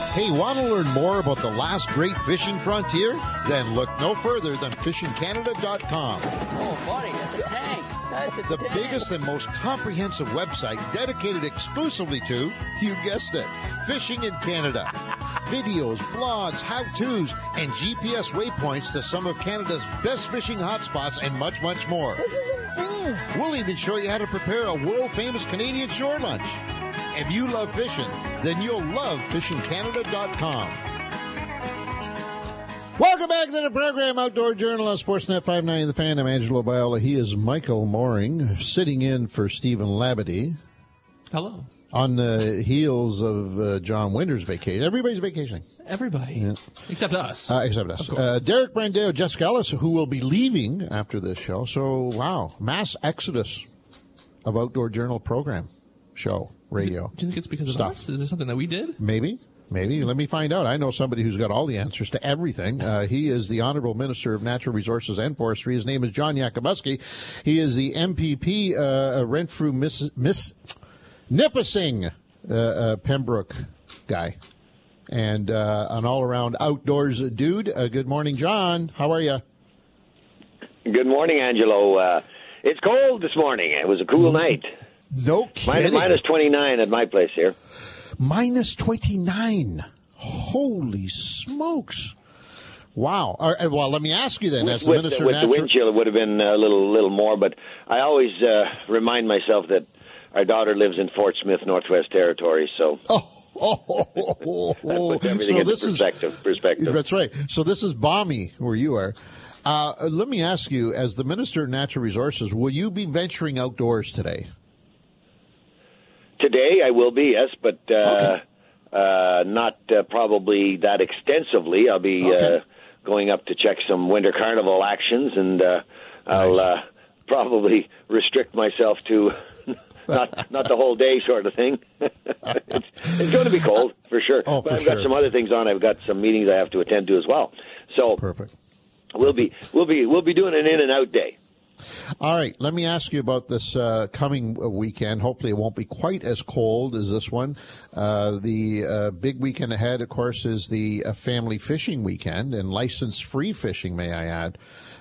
Hey, want to learn more about the last great fishing frontier? Then look no further than fishingcanada.com. Oh, buddy, that's a tank. The biggest and most comprehensive website dedicated exclusively to, you guessed it, fishing in Canada. Videos, blogs, how-tos, and GPS waypoints to some of Canada's best fishing hotspots and much, much more. We'll even show you how to prepare a world-famous Canadian shore lunch. If you love fishing, then you'll love fishingcanada.com. Welcome back to the program, Outdoor Journal on Sportsnet 590 The Fan. I'm Angelo Biola. He is Michael Mooring, sitting in for Stephen Labadie. Hello. On the heels of John Winter's vacation. Everybody's vacationing. Everybody. Yeah. Except us. Except us. Derek Brandeo, Jessica Ellis, who will be leaving after this show. So, wow, mass exodus of Outdoor Journal program, show, radio. Do you think it's because stuff. of us? Is there something that we did? Maybe. Let me find out. I know somebody who's got all the answers to everything. He is the Honorable Minister of Natural Resources and Forestry. His name is John Yakabuski. He is the MPP Renfrew Miss Nipissing Pembroke guy. And an all-around outdoors dude. Good morning, John. How are you? Good morning, Angelo. It's cold this morning. It was a cool night. No kidding. Minus 29 at my place here. Minus 29. Holy smokes. Wow. Well, let me ask you then, as the Minister of Natural... With the wind chill, it would have been a little more, but I always remind myself that our daughter lives in Fort Smith, Northwest Territories, so... that puts everything into perspective. That's right. So this is balmy where you are. Let me ask you, as the Minister of Natural Resources, will you be venturing outdoors today? Today I will be, yes, but not probably that extensively. I'll be going up to check some winter carnival actions, and I'll probably restrict myself to not the whole day sort of thing. It's going to be cold for sure. But I've got some other things on. I've got some meetings I have to attend to as well. So perfect. We'll be doing an in and out day. All right, let me ask you about this coming weekend. Hopefully it won't be quite as cold as this one. The big weekend ahead, of course, is the family fishing weekend, and license-free fishing, may I add.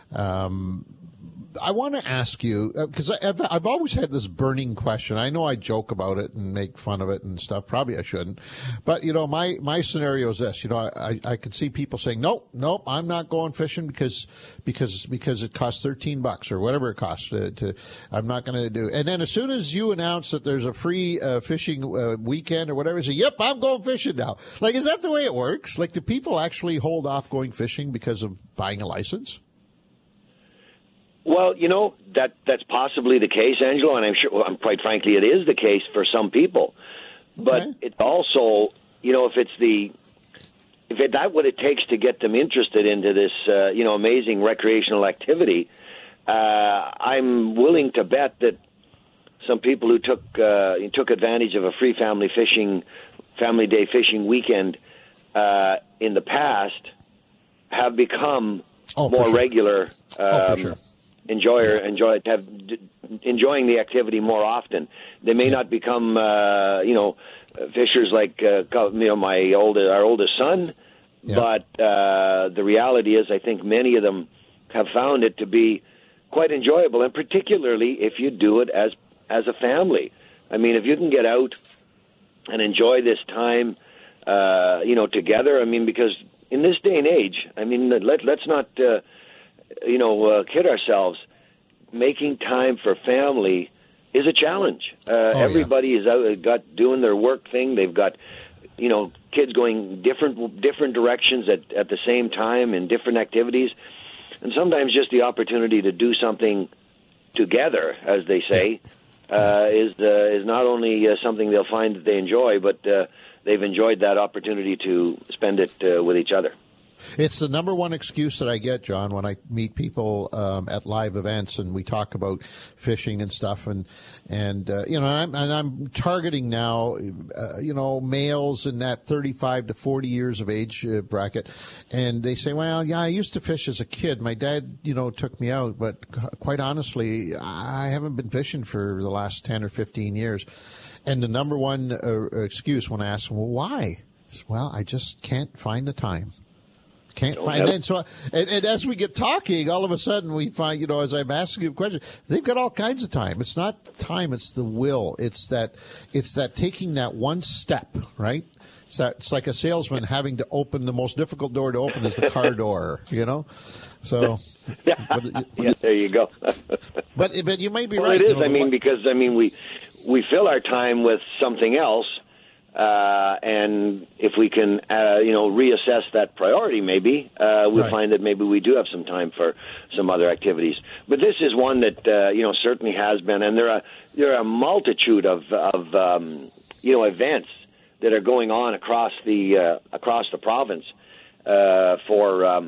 I want to ask you, because I've always had this burning question. I know I joke about it and make fun of it and stuff. Probably I shouldn't. But, my scenario is this. I could see people saying, nope, I'm not going fishing because it costs $13 or whatever it costs. I'm not going to do. And then as soon as you announce that there's a free fishing weekend or whatever, you say, yep, I'm going fishing now. Like, is that the way it works? Like, do people actually hold off going fishing because of buying a license? Well, that's possibly the case, Angelo, and I'm sure, quite frankly, it is the case for some people. But it's also, if that's what it takes to get them interested into this, amazing recreational activity, I'm willing to bet that some people who took advantage of a free family day fishing weekend in the past have become more regular. For sure. Enjoying the activity more often. They may not become, fishers like, our oldest son, but the reality is I think many of them have found it to be quite enjoyable, and particularly if you do it as a family. I mean, if you can get out and enjoy this time, together, I mean, because in this day and age, I mean, let's not... kid ourselves. Making time for family is a challenge. Everybody is out, doing their work thing. They've got, kids going different directions at the same time in different activities, and sometimes just the opportunity to do something together, as they say, is not only something they'll find that they enjoy, but they've enjoyed that opportunity to spend it with each other. It's the number one excuse that I get, John, when I meet people at live events and we talk about fishing and stuff, and I'm targeting now, males in that 35 to 40 years of age bracket, and they say, well, yeah, I used to fish as a kid. My dad, took me out, but quite honestly, I haven't been fishing for the last 10 or 15 years. And the number one excuse when I ask them, well, why? Well, I just can't find the time. Can't find it. So, and as we get talking, all of a sudden we find, as I'm asking you a question, they've got all kinds of time. It's not time; it's the will. It's that taking that one step, right? It's like a salesman having to open the most difficult door to open is the car door, So, yeah, there you go. but you may be well, right. It is. Because we fill our time with something else. And if we can, reassess that priority, maybe we'll find that maybe we do have some time for some other activities. But this is one that certainly has been, and there are a multitude of events that are going on across the province for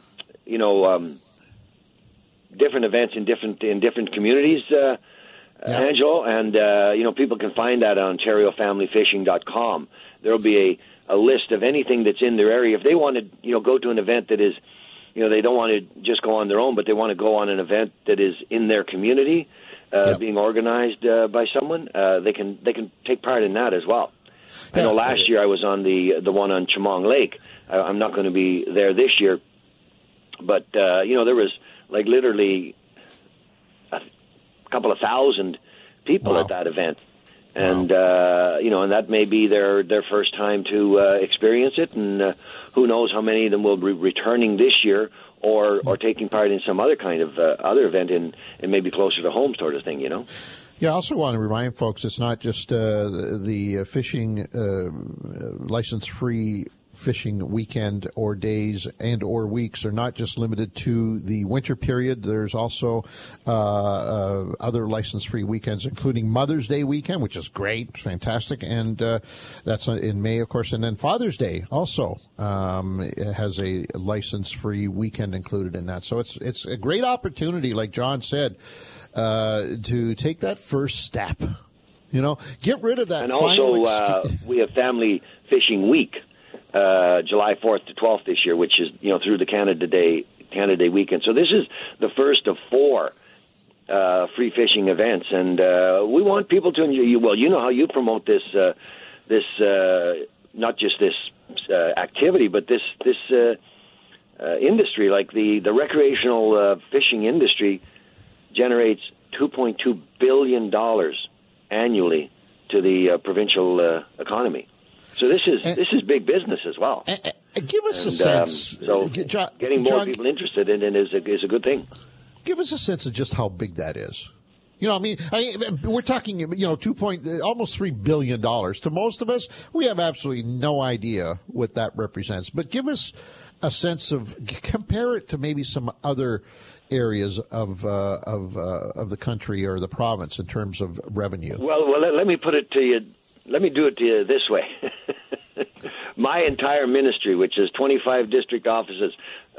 different events in different communities. Angelo, and people can find that on OntarioFamilyFishing.com. There will be a list of anything that's in their area. If they want to, go to an event that is, they don't want to just go on their own, but they want to go on an event that is in their community, being organized by someone, they can take part in that as well. I know last year I was on the one on Chemong Lake. I'm not going to be there this year, but there was like literally couple of thousand people at that event, and and that may be their first time to experience it, and who knows how many of them will be returning this year or taking part in some other kind of other event and maybe closer to home sort of thing. Yeah, I also want to remind folks it's not just the fishing license-free fishing weekend or days and or weeks are not just limited to the winter period. There's also other license-free weekends, including Mother's Day weekend, which is great, fantastic, and that's in May, of course. And then Father's Day also it has a license-free weekend included in that. So it's a great opportunity, like John said, to take that first step. Get rid of that. And also, we have Family Fishing Week. July 4th to 12th this year, which is, through the Canada Day weekend. So this is the first of 4 free fishing events, and we want people to enjoy. Well, you know how you promote this not just this activity, but this industry. Like the recreational fishing industry generates $2.2 billion annually to the provincial economy. So this is big business as well. Give us a sense. Getting more people interested in it is a good thing. Give us a sense of just how big that is. We're talking, almost $3 billion. To most of us, we have absolutely no idea what that represents. But give us a sense of, compare it to maybe some other areas of the country or the province in terms of revenue. Well, let me put it to you. Let me do it to you this way. My entire ministry, which is 25 district offices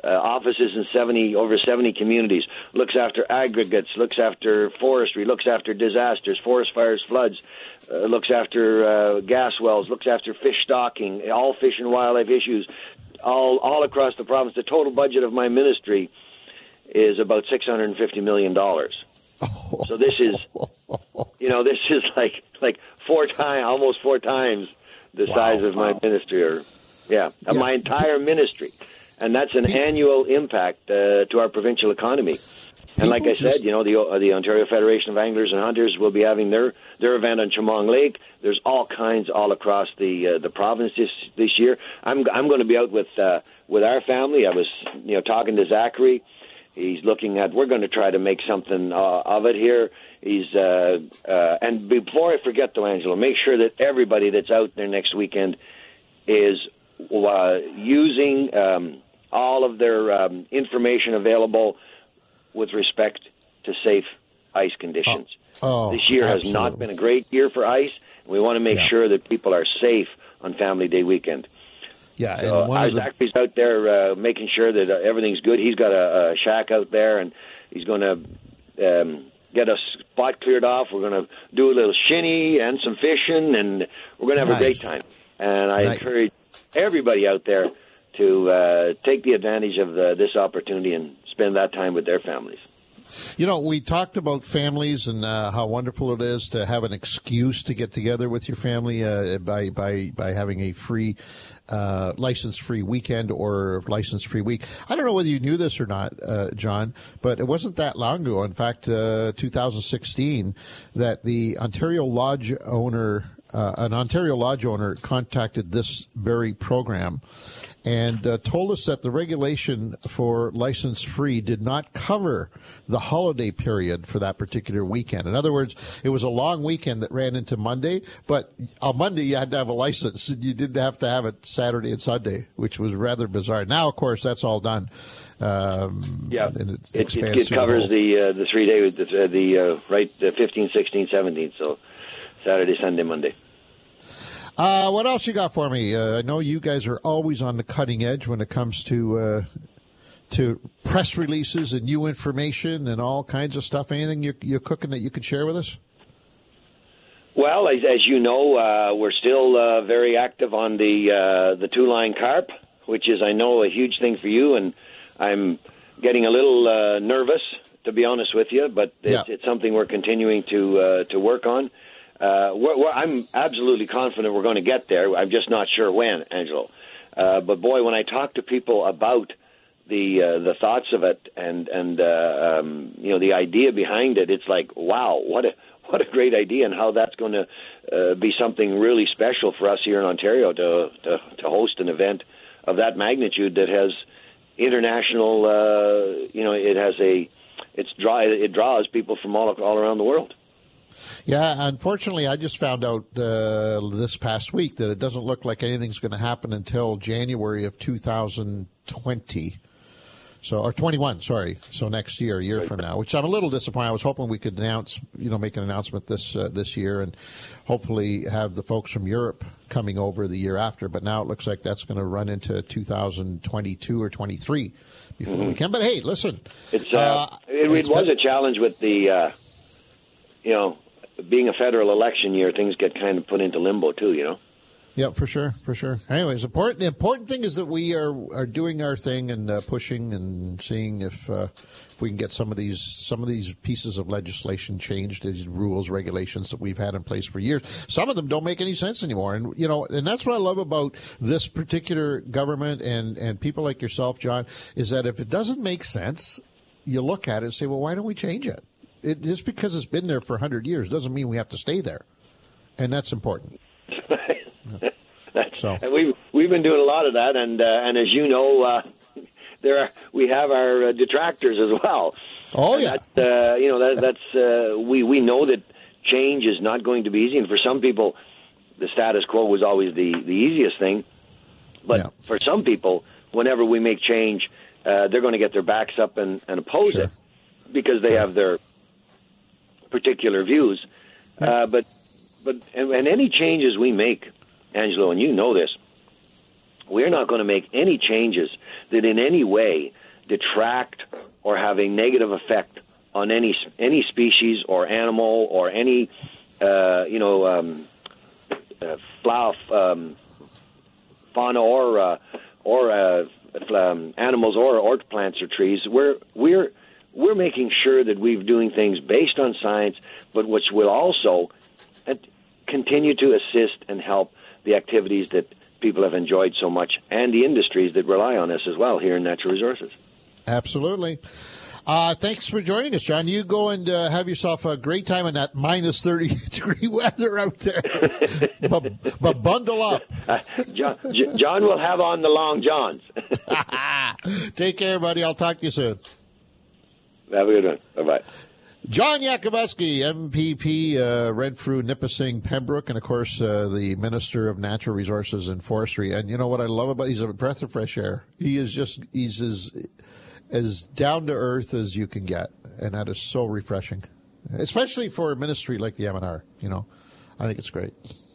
in over 70 communities, looks after aggregates, looks after forestry, looks after disasters, forest fires, floods, looks after gas wells, looks after fish stocking, all fish and wildlife issues, all across the province. The total budget of my ministry is about $650 million. So this is, this is like almost four times the size of my ministry, my entire ministry, and that's an annual impact to our provincial economy. And like I said, the Ontario Federation of Anglers and Hunters will be having their event on Chemong Lake. There's all kinds all across the province this year. I'm going to be out with our family. I was talking to Zachary. He's looking at. We're going to try to make something of it here. And before I forget, though, Angela, make sure that everybody that's out there next weekend is using all of their information available with respect to safe ice conditions. This year has not been a great year for ice. We want to make sure that people are safe on Family Day weekend. Yeah, and Zachary's out there making sure that everything's good. He's got a shack out there, and he's going to get a spot cleared off. We're going to do a little shinny and some fishing, and we're going to have a great time. And I encourage everybody out there to take the advantage of this opportunity and spend that time with their families. We talked about families and how wonderful it is to have an excuse to get together with your family by having a free license-free weekend or license-free week. I don't know whether you knew this or not, John, but it wasn't that long ago. In fact, 2016, that the Ontario Lodge owner, an Ontario Lodge owner, contacted this very program and told us that the regulation for license-free did not cover the holiday period for that particular weekend. In other words, it was a long weekend that ran into Monday, but on Monday you had to have a license, and you didn't have to have it Saturday and Sunday, which was rather bizarre. Now, of course, that's all done. And it covers the 3 days, the 15, 16, 17, so Saturday, Sunday, Monday. What else you got for me? I know you guys are always on the cutting edge when it comes to press releases and new information and all kinds of stuff. Anything you're cooking that you could share with us? Well, as you know, we're still very active on the two-line carp, which is, I know, a huge thing for you, and I'm getting a little nervous, to be honest with you, but it's something we're continuing to work on. I'm absolutely confident we're going to get there. I'm just not sure when, Angelo. But boy, when I talk to people about the thoughts of it and the idea behind it, it's like, wow, what a great idea, and how that's going to be something really special for us here in Ontario to host an event of that magnitude that has international. It draws people from all around the world. Yeah, unfortunately, I just found out this past week that it doesn't look like anything's going to happen until January of 2020. Or 21, sorry. So next year, a year from now, which I'm a little disappointed. I was hoping we could make an announcement this year, and hopefully have the folks from Europe coming over the year after. But now it looks like that's going to run into 2022 or 23 before we can. But hey, listen, it was a challenge with the, being a federal election year. Things get kind of put into limbo too, Yeah, for sure. Anyways, the important thing is that we are doing our thing and pushing and seeing if we can get some of these pieces of legislation changed, these rules, regulations that we've had in place for years. Some of them don't make any sense anymore, and and that's what I love about this particular government and people like yourself, John, is that if it doesn't make sense, you look at it and say, well, why don't we change it? Just because it's been there for 100 years doesn't mean we have to stay there, and that's important. And we've been doing a lot of that, and as you know, we have our detractors as well. Oh yeah, we know that change is not going to be easy, and for some people, the status quo was always the easiest thing. But for some people, whenever we make change, they're going to get their backs up and oppose it because they have their particular views. But any changes we make, Angelo, and you know this, we're not going to make any changes that in any way detract or have a negative effect on any species or animal or any fauna or animals or plants or trees. We're making sure that we're doing things based on science, but which will also continue to assist and help the activities that people have enjoyed so much, and the industries that rely on us as well here in Natural Resources. Absolutely. Thanks for joining us, John. You go and have yourself a great time in that minus 30-degree weather out there. but bundle up. John will have on the long johns. Take care, buddy. I'll talk to you soon. Have a good one. Bye-bye. John Yakubuski, MPP, Renfrew, Nipissing, Pembroke, and, of course, the Minister of Natural Resources and Forestry. And you know what I love about he's a breath of fresh air. He's as down-to-earth as you can get, and that is so refreshing, especially for a ministry like the MNR. I think it's great.